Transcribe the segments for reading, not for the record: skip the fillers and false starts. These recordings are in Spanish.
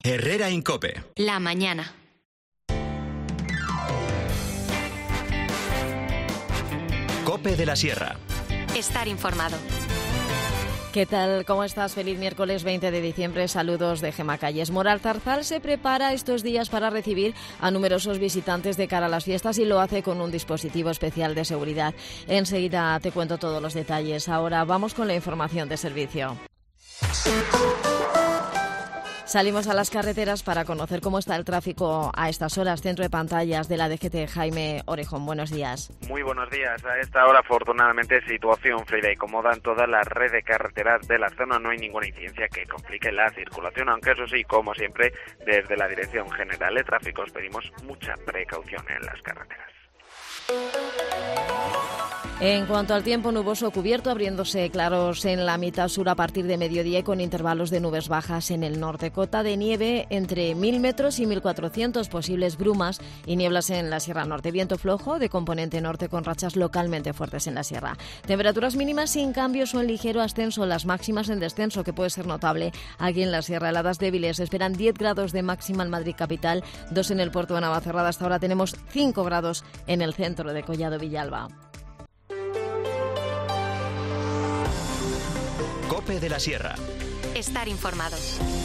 Herrera en COPE. La mañana. COPE de la Sierra. Estar informado. ¿Qué tal? ¿Cómo estás? Feliz miércoles 20 de diciembre. Saludos de Gemma Calles. Moralzarzal se prepara estos días para recibir a numerosos visitantes de cara a las fiestas y lo hace con un dispositivo especial de seguridad. Enseguida te cuento todos los detalles. Ahora vamos con la información de servicio. Salimos a las carreteras para conocer cómo está el tráfico a estas horas. Centro de pantallas de la DGT, Jaime Orejón. Buenos días. Muy buenos días. A esta hora, afortunadamente, situación fluida y cómoda en toda la red de carreteras de la zona. No hay ninguna incidencia que complique la circulación, aunque eso sí, como siempre, desde la Dirección General de Tráfico os pedimos mucha precaución en las carreteras. En cuanto al tiempo, nuboso cubierto, abriéndose claros en la mitad sur a partir de mediodía y con intervalos de nubes bajas en el norte. Cota de nieve entre 1.000 metros y 1.400, posibles brumas y nieblas en la Sierra Norte. Viento flojo de componente norte con rachas localmente fuertes en la sierra. Temperaturas mínimas sin cambios o en ligero ascenso, las máximas en descenso, que puede ser notable aquí en la sierra. Heladas débiles, esperan 10 grados de máxima en Madrid capital, 2 en el puerto de Navacerrada. Hasta ahora tenemos 5 grados en el centro de Collado Villalba. COPE de la Sierra. Estar informado.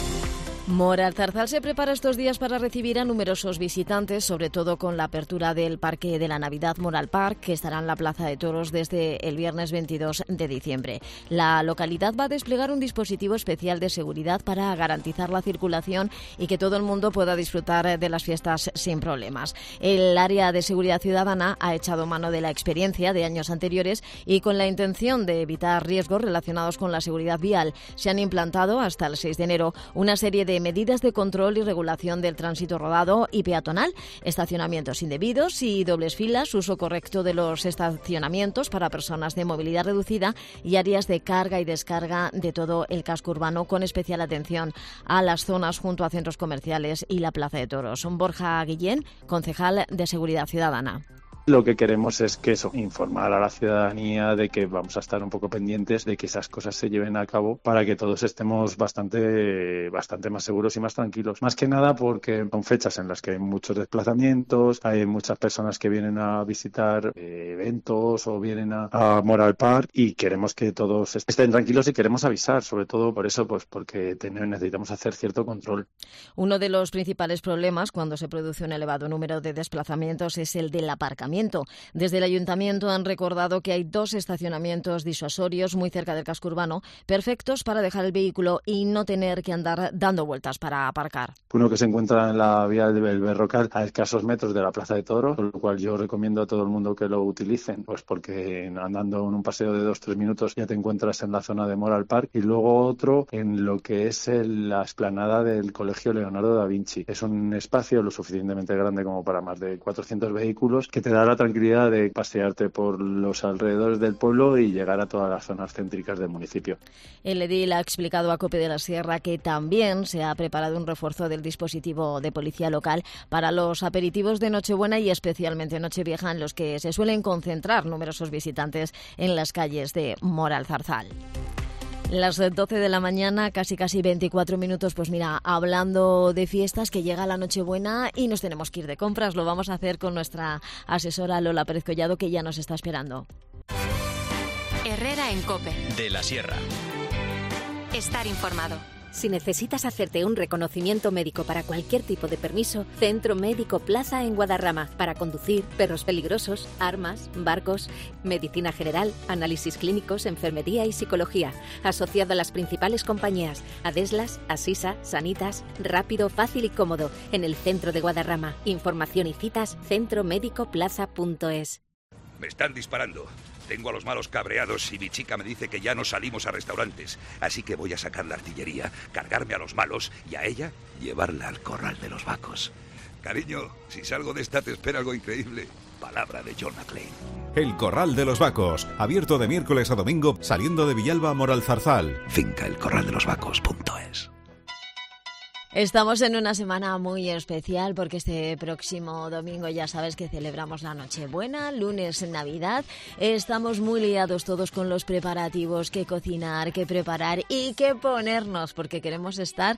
Moralzarzal se prepara estos días para recibir a numerosos visitantes, sobre todo con la apertura del Parque de la Navidad Moral Park, que estará en la Plaza de Toros desde el viernes 22 de diciembre. La localidad va a desplegar un dispositivo especial de seguridad para garantizar la circulación y que todo el mundo pueda disfrutar de las fiestas sin problemas. El área de seguridad ciudadana ha echado mano de la experiencia de años anteriores y con la intención de evitar riesgos relacionados con la seguridad vial, se han implantado hasta el 6 de enero una serie de medidas de control y regulación del tránsito rodado y peatonal, estacionamientos indebidos y dobles filas, uso correcto de los estacionamientos para personas de movilidad reducida y áreas de carga y descarga de todo el casco urbano, con especial atención a las zonas junto a centros comerciales y la Plaza de Toros. Borja Guillén, concejal de Seguridad Ciudadana. Lo que queremos es que informar a la ciudadanía de que vamos a estar un poco pendientes de que esas cosas se lleven a cabo para que todos estemos bastante más seguros y más tranquilos. Más que nada porque son fechas en las que hay muchos desplazamientos, hay muchas personas que vienen a visitar eventos o vienen a Moral Park y queremos que todos estén tranquilos y queremos avisar, sobre todo por eso, pues porque necesitamos hacer cierto control. Uno de los principales problemas cuando se produce un elevado número de desplazamientos es el del aparcamiento. Desde el ayuntamiento han recordado que hay 2 estacionamientos disuasorios muy cerca del casco urbano, perfectos para dejar el vehículo y no tener que andar dando vueltas para aparcar. Uno que se encuentra en la vía del Berrocal, a escasos metros de la Plaza de Toros, con lo cual yo recomiendo a todo el mundo que lo utilicen, pues porque andando en un paseo de 2-3 minutos ya te encuentras en la zona de Moral Park. Y luego otro en lo que es la explanada del Colegio Leonardo da Vinci. Es un espacio lo suficientemente grande como para más de 400 vehículos que te da la tranquilidad de pasearte por los alrededores del pueblo y llegar a todas las zonas céntricas del municipio. El edil ha explicado a COPE de la Sierra que también se ha preparado un refuerzo del dispositivo de policía local para los aperitivos de Nochebuena y especialmente Nochevieja, en los que se suelen concentrar numerosos visitantes en las calles de Moralzarzal. Las 12 de la mañana, casi 24 minutos, pues mira, hablando de fiestas, que llega la Nochebuena y nos tenemos que ir de compras. Lo vamos a hacer con nuestra asesora Lola Pérez Collado, que ya nos está esperando. Herrera en COPE. De la Sierra. Estar informado. Si necesitas hacerte un reconocimiento médico para cualquier tipo de permiso, Centro Médico Plaza en Guadarrama. Para conducir, perros peligrosos, armas, barcos, medicina general, análisis clínicos, enfermería y psicología. Asociado a las principales compañías, Adeslas, Asisa, Sanitas. Rápido, fácil y cómodo. En el centro de Guadarrama. Información y citas, centromédicoplaza.es. Me están disparando. Tengo a los malos cabreados y mi chica me dice que ya no salimos a restaurantes. Así que voy a sacar la artillería, cargarme a los malos y a ella llevarla al corral de los vacos. Cariño, si salgo de esta te espera algo increíble. Palabra de John McClane. El Corral de los Vacos, abierto de miércoles a domingo, saliendo de Villalba a Moralzarzal. Finca elcorraldelosvacos.es. Estamos en una semana muy especial porque este próximo domingo ya sabes que celebramos la Nochebuena, lunes Navidad. Estamos muy liados todos con los preparativos, qué cocinar, qué preparar y qué ponernos, porque queremos estar,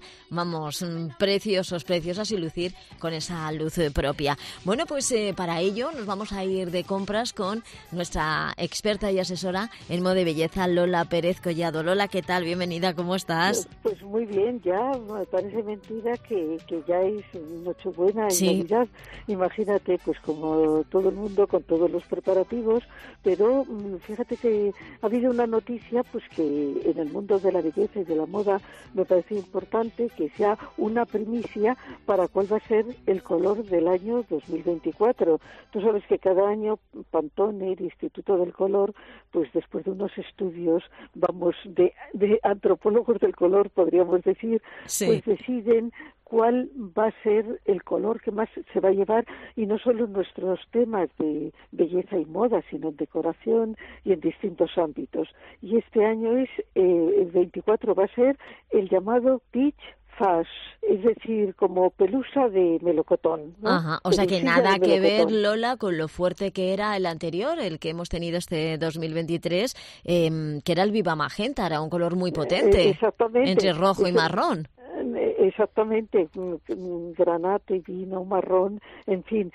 preciosos, preciosas y lucir con esa luz propia. Bueno, pues para ello nos vamos a ir de compras con nuestra experta y asesora en moda y belleza, Lola Pérez Collado. Lola, ¿qué tal? Bienvenida, ¿cómo estás? Pues muy bien, ya me parece mentira que ya es Nochebuena y Navidad. Imagínate, pues como todo el mundo con todos los preparativos, pero fíjate que ha habido una noticia pues que en el mundo de la belleza y de la moda me parece importante que sea una primicia para cuál va a ser el color del año 2024. Tú sabes que cada año Pantone, el Instituto del Color, pues después de unos estudios, de antropólogos del color, podríamos decir, pues deciden cuál va a ser el color que más se va a llevar, y no solo en nuestros temas de belleza y moda, sino en decoración y en distintos ámbitos. Y este año el 24 va a ser el llamado Peach Fash, es decir, como pelusa de melocotón, ¿no? Ajá, o sea que nada que ver, Lola, con lo fuerte que era el anterior, el que hemos tenido este 2023, que era el Viva Magenta, era un color muy potente, exactamente, entre rojo y marrón. Exactamente, granato y vino, marrón, en fin.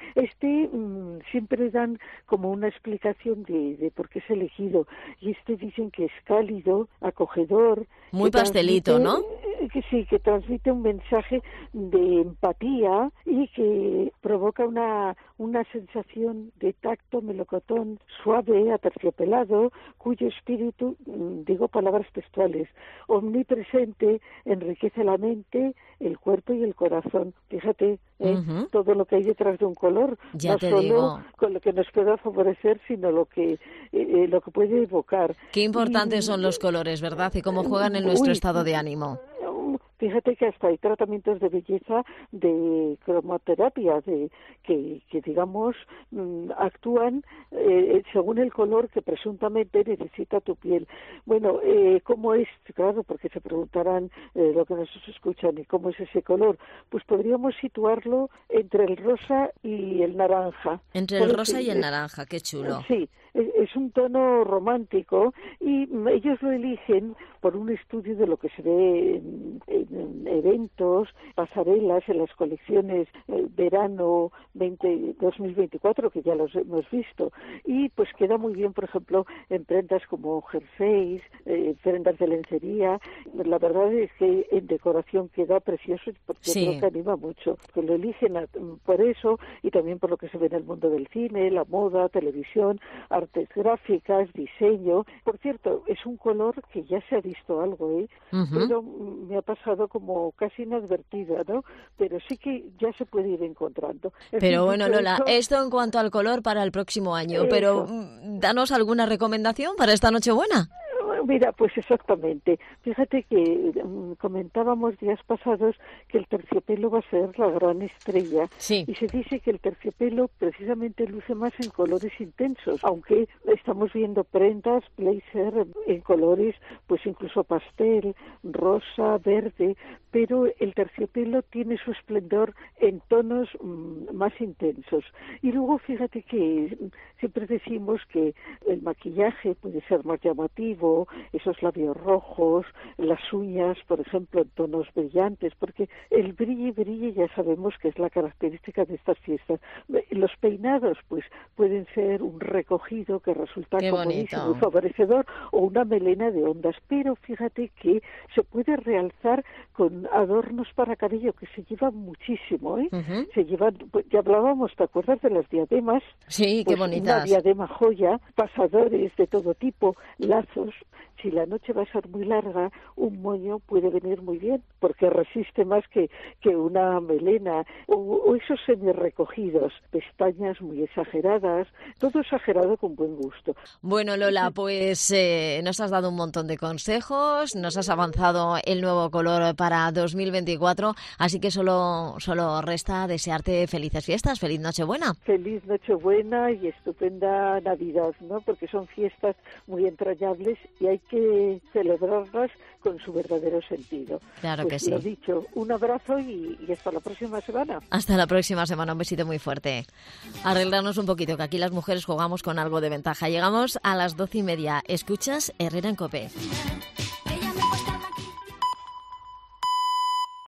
Siempre dan como una explicación de por qué es elegido, y dicen que es cálido, acogedor. Muy pastelito, ¿no? Que transmite un mensaje de empatía y que provoca una sensación de tacto melocotón suave, aterciopelado, cuyo espíritu, digo palabras textuales, omnipresente, enriquece la mente, el cuerpo y el corazón. Fíjate, todo lo que hay detrás de un color, ya no te solo digo, con lo que nos pueda favorecer, sino lo que puede evocar. Qué importantes son los colores, ¿verdad? Y cómo juegan en nuestro estado de ánimo. Fíjate que hasta hay tratamientos de belleza de cromoterapia, que digamos, actúan según el color que presuntamente necesita tu piel. Bueno, ¿cómo es? Claro, porque se preguntarán lo que nos escuchan, ¿y cómo es ese color? Pues podríamos situarlo entre el rosa y el naranja. Entre el rosa y el naranja, qué chulo. Sí, es un tono romántico, y ellos lo eligen por un estudio de lo que se ve en eventos, pasarelas, en las colecciones verano 2024, que ya los hemos visto, y pues queda muy bien, por ejemplo, en prendas como jerseys, prendas de lencería. La verdad es que en decoración queda precioso, porque creo que anima mucho. Que lo eligen por eso, y también por lo que se ve en el mundo del cine, la moda, televisión, artes gráficas, diseño. Por cierto, es un color que ya se ha visto algo, pero me ha pasado como casi inadvertida, ¿no? Pero sí que ya se puede ir encontrando. Pero bueno, Lola, esto en cuanto al color para el próximo año, pero danos alguna recomendación para esta Nochebuena. Mira, pues exactamente. Fíjate que comentábamos días pasados que el terciopelo va a ser la gran estrella. Sí. Y se dice que el terciopelo precisamente luce más en colores intensos, aunque estamos viendo prendas, blazer, en colores pues incluso pastel, rosa, verde, pero el terciopelo tiene su esplendor en tonos más intensos. Y luego fíjate que siempre decimos que el maquillaje puede ser más llamativo, esos labios rojos, las uñas, por ejemplo, en tonos brillantes, porque el brille ya sabemos que es la característica de estas fiestas. Los peinados, pues, pueden ser un recogido que resulta comodísimo y favorecedor, o una melena de ondas, pero fíjate que se puede realzar con adornos para cabello que se llevan muchísimo, Se llevan, pues, ya hablábamos, ¿te acuerdas de las diademas? Sí, pues qué bonitas. Una diadema joya, pasadores de todo tipo, lazos. Si la noche va a ser muy larga, un moño puede venir muy bien, porque resiste más que una melena, o esos semirrecogidos, pestañas muy exageradas, todo exagerado con buen gusto. Bueno, Lola, pues nos has dado un montón de consejos, nos has avanzado el nuevo color para 2024, así que solo resta desearte felices fiestas, feliz Nochebuena. Feliz Nochebuena y estupenda Navidad, ¿no? Porque son fiestas muy entrañables y hay que celebrarlas con su verdadero sentido. Claro pues que sí. Lo dicho, un abrazo y hasta la próxima semana. Hasta la próxima semana, un besito muy fuerte. Arreglarnos un poquito, que aquí las mujeres jugamos con algo de ventaja. Llegamos a las 12:30. Escuchas Herrera en COPE.